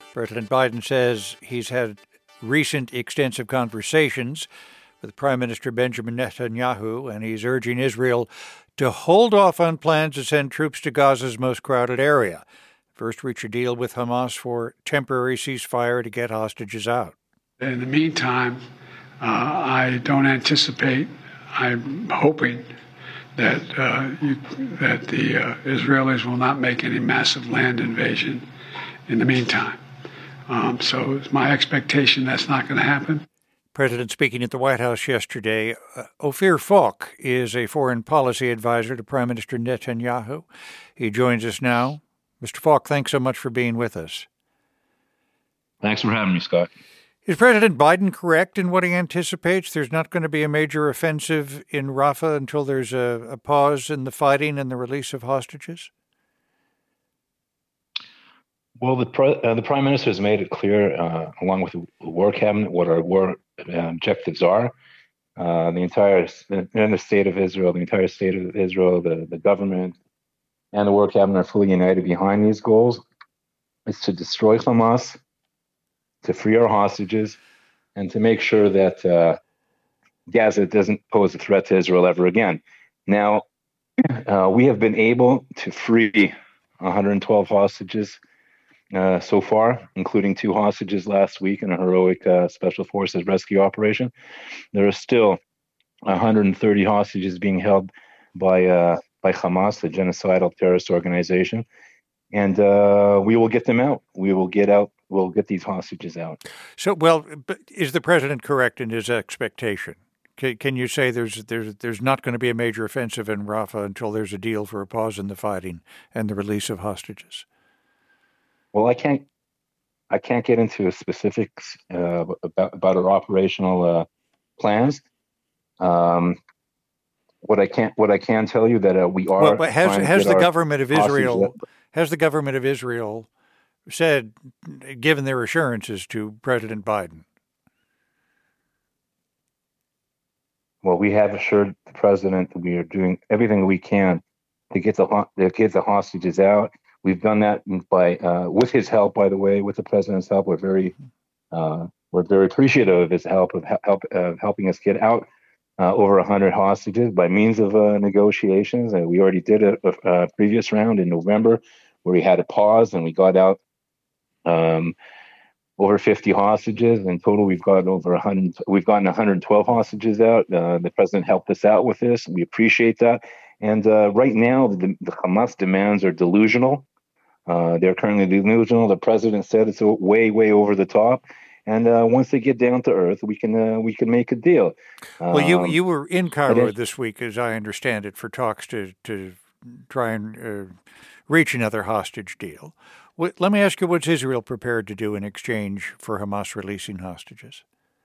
President Biden says he's had recent extensive conversations with Prime Minister Benjamin Netanyahu, and he's urging Israel to hold off on plans to send troops to Gaza's most crowded area. First, reach a deal with Hamas for temporary ceasefire to get hostages out. In the meantime, I don't anticipate, I'm hoping that the Israelis will not make any massive land invasion in the meantime. So it's my expectation that's not going to happen. President speaking at the White House yesterday. Ophir Falk is a foreign policy advisor to Prime Minister Netanyahu. He joins us now. Mr. Falk, thanks so much for being with us. Thanks for having me, Scott. Is President Biden correct in what he anticipates? There's not going to be a major offensive in Rafah until there's a pause in the fighting and the release of hostages? Well, the Prime Minister has made it clear, along with the War Cabinet, what our war objectives are. The entire state of Israel, the government, and the War Cabinet are fully united behind these goals. It's to destroy Hamas, to free our hostages, and to make sure that Gaza doesn't pose a threat to Israel ever again. Now, we have been able to free 112 hostages so far, including 2 hostages last week in a heroic Special Forces rescue operation. There are still 130 hostages being held by Hamas, the genocidal terrorist organization, and we will get them out. We'll get these hostages out. So, well, but is the president correct in his expectation? Can you say there's not going to be a major offensive in Rafah until there's a deal for a pause in the fighting and the release of hostages? Well, I can't get into specifics about our operational plans. What I can tell you that we are. Well, but has the government of Israel said, given their assurances to President Biden? Well, we have assured the president that we are doing everything we can to get the hostages out. We've done that with his help, by the way, with the president's help. We're very appreciative of his help of helping us get out over 100 hostages by means of negotiations. And we already did a previous round in November where we had a pause and we got out over 50 hostages. In total, we've gotten 112 hostages out. The president helped us out with this. We appreciate that. And right now, the Hamas demands are delusional. They're currently delusional. The president said it's way, way over the top. And once they get down to earth, we can make a deal. Well, you were in Cairo this week, as I understand it, for talks to try and reach another hostage deal. Let me ask you, what's Israel prepared to do in exchange for Hamas releasing hostages?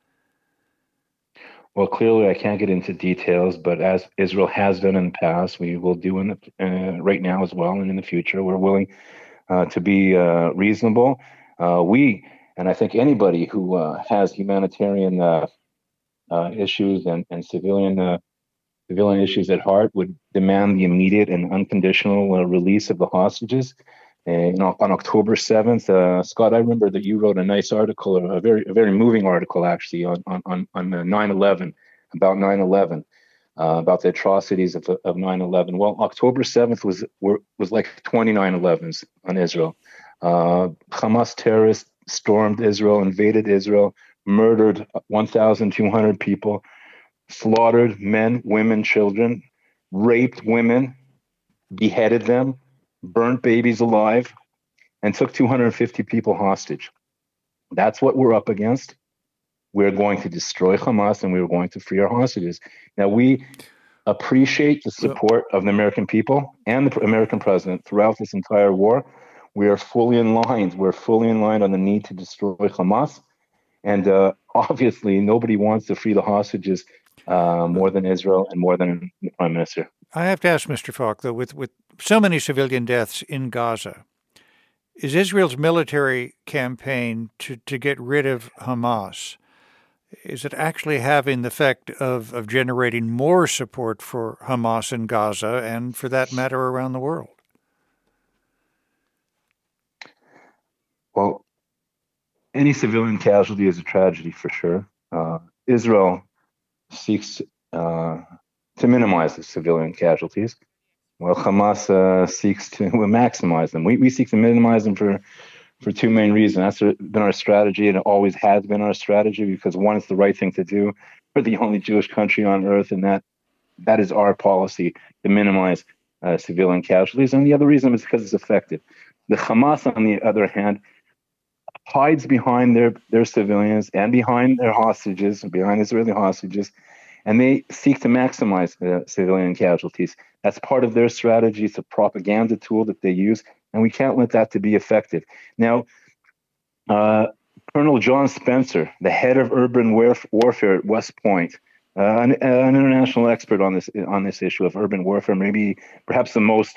Well, clearly, I can't get into details, but as Israel has done in the past, we will do right now as well, and in the future, we're willing to be reasonable. And I think anybody who has humanitarian issues and civilian issues at heart would demand the immediate and unconditional release of the hostages. And on October 7th, Scott, I remember that you wrote a nice article, a very moving article, actually, on 9/11, about 9/11, about the atrocities of 9/11. Well, October 7th was like 29/11s on Israel. Hamas terrorists stormed Israel, invaded Israel, murdered 1,200 people, slaughtered men, women, children, raped women, beheaded them, burnt babies alive, and took 250 people hostage. That's what we're up against. We're going to destroy Hamas and we're going to free our hostages. Now, we appreciate the support of the American people and the American president throughout this entire war. We are fully in line. We're fully in line on the need to destroy Hamas. And obviously, nobody wants to free the hostages more than Israel and more than the Prime Minister. I have to ask, Mr. Falk, though, with so many civilian deaths in Gaza, is Israel's military campaign to get rid of Hamas, is it actually having the effect of generating more support for Hamas in Gaza and, for that matter, around the world? Well, Any civilian casualty is a tragedy for sure. Israel seeks to minimize the civilian casualties, while Hamas seeks to maximize them. We seek to minimize them for two main reasons. That's been our strategy, and it always has been our strategy, because one, it's the right thing to do. We're the only Jewish country on earth, and that is our policy, to minimize civilian casualties. And the other reason is because it's effective. The Hamas, on the other hand, hides behind their civilians and behind their hostages, behind Israeli hostages, and they seek to maximize civilian casualties. That's part of their strategy. It's a propaganda tool that they use, and we can't let that to be effective. Now, Colonel John Spencer, the head of urban warfare at West Point, an international expert on this issue of urban warfare, perhaps the most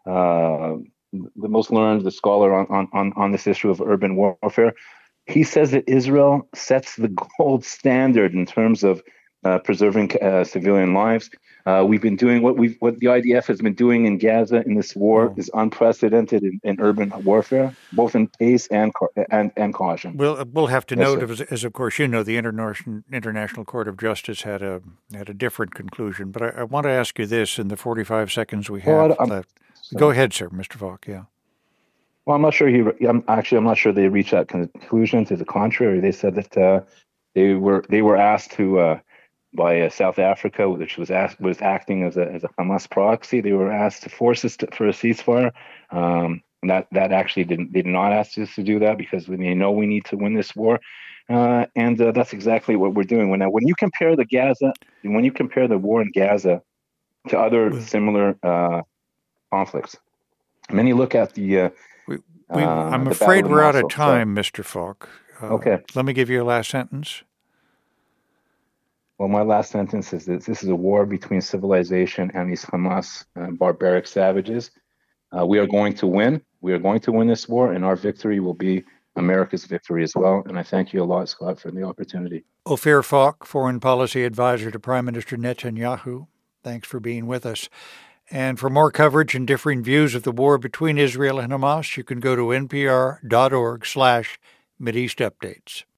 learned, the scholar on this issue of urban warfare. He says that Israel sets the gold standard in terms of preserving civilian lives. We've been doing what the IDF has been doing in Gaza in this war is unprecedented in urban warfare, both in pace and caution. We'll have to note, as of course you know, the International Court of Justice had a different conclusion. But I want to ask you this in the 45 seconds we have left. Go ahead, sir, Mr. Falk. Yeah. Well, I'm not sure I'm not sure they reached that conclusion. To the contrary, they said that they were asked to by South Africa, which was acting as a Hamas proxy. They were asked to force us for a ceasefire. That actually they did not ask us to do that, because they know we need to win this war. And that's exactly what we're doing. When you compare the war in Gaza to other similar conflicts, and then you look at the I'm afraid we're out of time, Mr. Falk. Okay. Let me give you a last sentence. Well, my last sentence is that this is a war between civilization and these Hamas barbaric savages. We are going to win. We are going to win this war, and our victory will be America's victory as well. And I thank you a lot, Scott, for the opportunity. Ophir Falk, Foreign Policy Advisor to Prime Minister Netanyahu. Thanks for being with us. And for more coverage and differing views of the war between Israel and Hamas, you can go to npr.org/MideastUpdates.